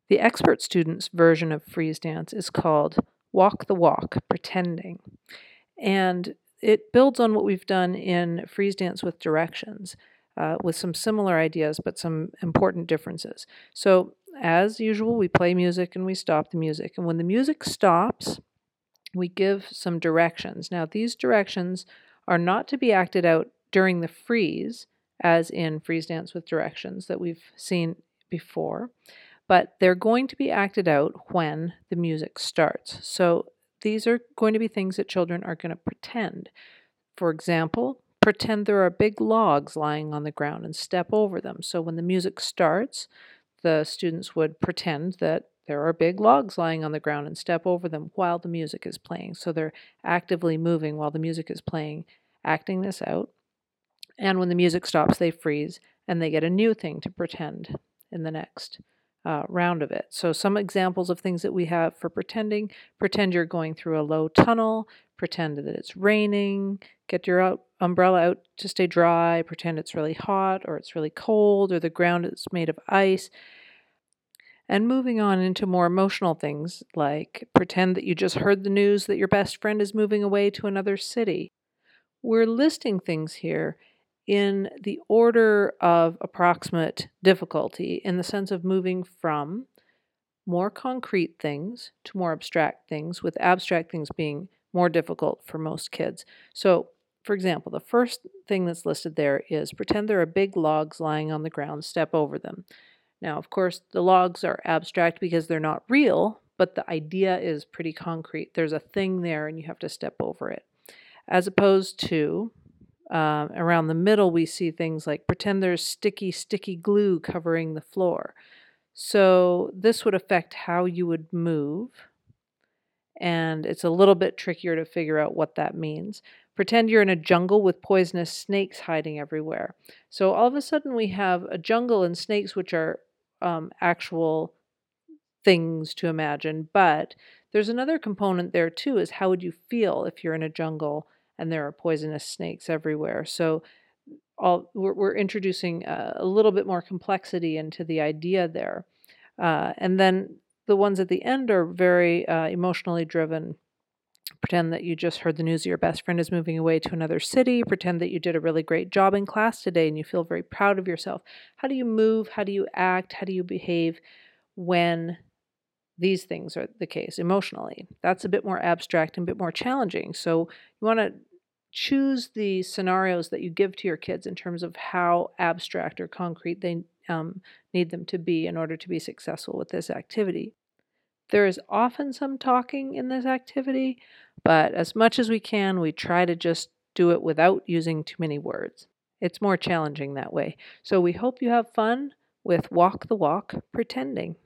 The expert student's version of freeze dance is called Walk the Walk, Pretending. And it builds on what we've done in freeze dance with directions, with some similar ideas, but some important differences. So, as usual, we play music and we stop the music. And when the music stops, we give some directions. Now, these directions are not to be acted out during the freeze, as in freeze dance with directions that we've seen before, but they're going to be acted out when the music starts. So these are going to be things that children are going to pretend. For example, pretend there are big logs lying on the ground and step over them. So when the music starts, the students would pretend that there are big logs lying on the ground and step over them while the music is playing. So they're actively moving while the music is playing, acting this out. And when the music stops, they freeze and they get a new thing to pretend in the next round of it. So some examples of things that we have for pretending: pretend you're going through a low tunnel, pretend that it's raining, get your umbrella out to stay dry, pretend it's really hot or it's really cold or the ground is made of ice. And moving on into more emotional things like pretend that you just heard the news that your best friend is moving away to another city. We're listing things here in the order of approximate difficulty, in the sense of moving from more concrete things to more abstract things, with abstract things being more difficult for most kids. So, for example, the first thing that's listed there is pretend there are big logs lying on the ground, step over them. Now, of course, the logs are abstract because they're not real, but the idea is pretty concrete. There's a thing there and you have to step over it. As opposed to around the middle, we see things like pretend there's sticky glue covering the floor. So this would affect how you would move, and it's a little bit trickier to figure out what that means. Pretend you're in a jungle with poisonous snakes hiding everywhere. So all of a sudden we have a jungle and snakes, which are actual things to imagine, but there's another component there too, is how would you feel if you're in a jungle and there are poisonous snakes everywhere. So we're introducing a little bit more complexity into the idea there. And then the ones at the end are very emotionally driven. Pretend that you just heard the news that your best friend is moving away to another city. Pretend that you did a really great job in class today and you feel very proud of yourself. How do you move? How do you act? How do you behave when these things are the case emotionally? That's a bit more abstract and a bit more challenging. So you want to choose the scenarios that you give to your kids in terms of how abstract or concrete they need them to be in order to be successful with this activity. There is often some talking in this activity, but as much as we can, we try to just do it without using too many words. It's more challenging that way. So we hope you have fun with Walk the Walk Pretending.